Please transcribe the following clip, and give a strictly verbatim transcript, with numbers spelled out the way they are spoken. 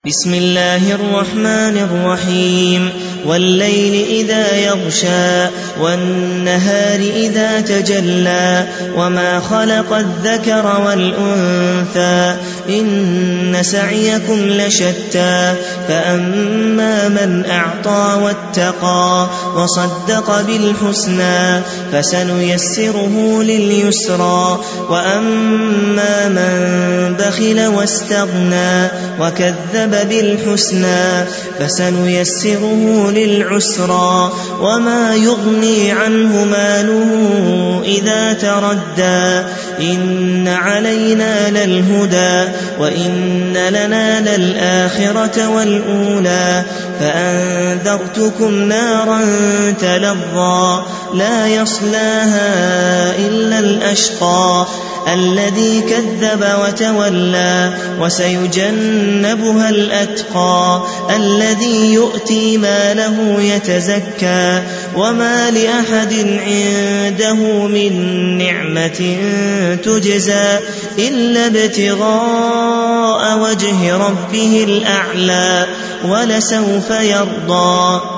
بسم الله الرحمن الرحيم والليل إذا يغشى والنهار إذا تجلى وما خلق الذكر والأنثى إن سعيكم لشتى فأما من أعطى واتقى وصدق بالحسنى فسنيسره لليسرى وأما من بخل واستغنى وكذب بالحسنى فسنيسره للعسرى وما يغني عنه ماله إذا تردى إن علينا للهدى وإن لنا للآخرة والأولى فأنذرتكم نارا تلظى لا يصلاها إلا الأشقى الذي كذب وتولى وسيجنبها الأتقى الذي يؤتي ماله يتزكى وما لأحد عنده من نعمة تجزى إلا ابتغاء وجه ربه الأعلى ولسوف يرضى.